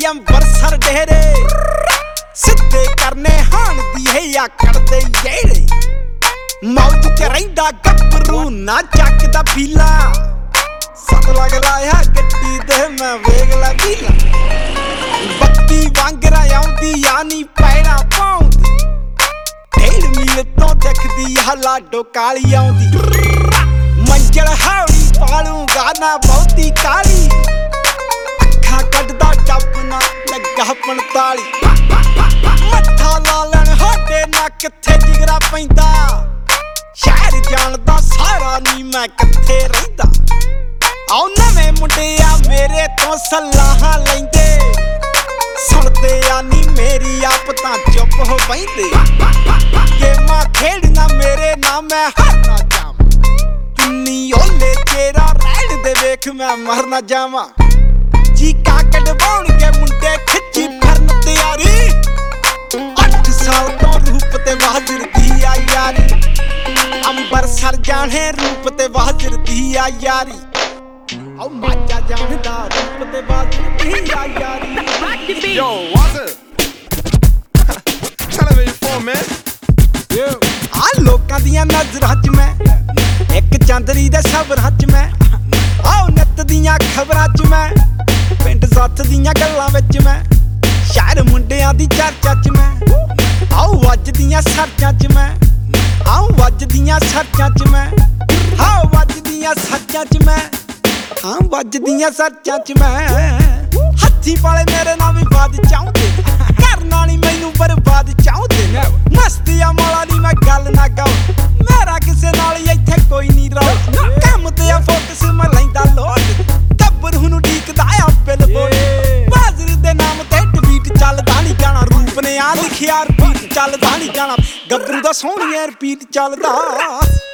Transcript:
ਅੰਬਰਸਰ ਡੇਰੇ ਸਿੱਧੇ ਕਰਨੇ ਹਾਣ ਦੀ ਹੈ ਆਕੜ ਦੇ ਜਿਹੜੇ ਮੌਜ ਚ ਰਹਿੰਦਾ ਗੱਭਰੂ ਨਾ ਚੱਕਦਾ ਫੀਲਾ ਸੱਤ ਲੱਗ ਲਾਇਆ ਗੱਡੀ ਦੇ ਮੈਂ ਵੇਖ ਲਾ ਵੀਲਾ ਬੱਤੀ ਵਾਂਗਰਾ ਆਉਂਦੀ ਆ ਨੀ ਪੈਣਾ ਪਾਉਂਦੀ 1.5 ਮੀਲ ਤੋਂ ਦਿਖਦੀ ਆ ਲਾਡੋ ਕਾਲੀ ਆਉਂਦੀ ਮੰਜਲ ਹੌਲੀ ਪਾਲੂਗਾ ਨਾ ਬਹੁਤੀ ਕਾਲੀ ਅੱਖਾਂ ਕੱਢਦਾ ਡੱਬ ਨਾ ਲੱਗਾ 45 ਮੱਥਾ ਲਾ ਲੈਣ ਸਾਡੇ ਨਾ ਕਿੱਥੇ ਜਿਗਰਾ ਪੈਂਦਾ ਸ਼ਹਿਰ ਜਾਣਦਾ ਸਾਰਾ ਨੀ ਮੈਂ ਕਿੱਥੇ ਰਹਿੰਦਾ ਆਉ ਨਵੇਂ ਮੁੰਡਿਆ ਮੇਰੇ ਤੋਂ ਸਲਾਹਾਂ ਲੈਂਦੇ ਸੁਣਦੇ ਆ ਨੀ ਮੇਰੀ ਆਪ ਤਾਂ ਚੁੱਪ ਹੋ ਬੈਂਦੇ ਗੇਮਾਂ ਖੇਡਣਾ ਮੇਰੇ ਨਾਲ ਮੈਂ ਹਾਰਨਾ ਜਾਵਾਂ ਕਿੰਨੀ ਓਲੇ ਤੇਰਾ ਰਹਿਣ ਦੇ ਵੇਖ ਮੈਂ ਮਰ ਨਾ ਜਾਵਾਂ ਚੀਕਾਂ ਕਢਵਾਉਣਗੇ ਮੁੰਡੇ ਖਿੱਚੀ ਫਿਰਨ ਤਿਆਰੀ 8 ਸਾਲ ਤੋਂ ਰੂਪ ਤੇ ਬਹਾਦਰ ਦੀ ਆ ਯਾਰੀ ਅੰਬਰਸਰ ਜਾਣੇ ਰੂਪ ਤੇ ਬਹਾਦਰ ਦੀ ਆ ਯਾਰੀ ਆਉ ਮਾਝਾ ਜਾਣਦਾ ਰੂਪ ਤੇ ਬਹਾਦਰ ਦੀ ਆ ਯਾਰੀ Yo, what's it? Tell me for man. ਆ ਲੋਕਾਂ ਦੀਆਂ ਨਜ਼ਰਾਂ 'ਚ ਮੈਂ ਇੱਕ ਚੰਦਰੀ ਦੇ ਸਬਰਾਂ 'ਚ ਮੈਂ ਆਉ ਨਿੱਤ ਦੀਆਂ ਖਬਰਾਂ 'ਚ ਮੈਂ ਪਿੰਡ ਸੱਥ ਦੀਆਂ ਗੱਲਾਂ ਵਿੱਚ ਮੈਂ ਸ਼ਹਿਰ ਮੁੰਡਿਆਂ ਦੀ ਚਰਚਾ 'ਚ ਮੈਂ ਆਉ ਵੱਜਦੀਆਂ ਸਰਚਾਂ 'ਚ ਮੈਂ ਆਉ ਵੱਜਦੀਆਂ ਸਰਚਾਂ 'ਚ ਮੈਂ ਆਉ ਵੱਜਦੀਆਂ ਸਰਚਾਂ 'ਚ ਮੈਂ ਹਾਂ ਵੱਜਦੀਆਂ ਸਰਚਾਂ 'ਚ ਮੈਂ ਹੱਥੀ ਵਾਲੇ ਮੇਰੇ ਨਾਲ ਵੀ ਬਾਦ ਚਾਹੁੰਦੇ ਕਰਨ ਵਾਲੀ ਮੈਨੂੰ ਬਰਬਾਦ ਚਾਹੁੰਦੇ ਮਸਤੀਆਂ ਵਾਲਾ ਨੀ ਮੈਂ ਗੱਲ ਨਾ ਗਾਉ ਮੇਰਾ ਕਿਸੇ ਨਾਲ ਇੱਥੇ ਕੋਈ ਨਹੀਂ ਰੌ ਕੰਮ ਤੇ ਆ ਫੋਕਸ ਮੈਂ ਲੈਂਦਾ ਲੋਟ ਗੱਭਰੂ ਨੂੰ ਢੀਕਦਾ ਆ ਬਿਲਬੋਰਡ ਬਾਜ਼ਰ ਦੇ ਨਾਮ ਤੇ ਟਵੀਟ ਚੱਲਦਾ ਨੀ ਗਾਣਾ ਰੂਪ ਨੇ ਆ ਲਿਖਿਆ ਰਿਪੀਟ ਚੱਲਦਾ ਨੀ ਗਾਣਾ ਗੱਭਰੂ ਦਾ ਸੋਹਣੀਆਂ ਰਿਪੀਟ ਚੱਲਦਾ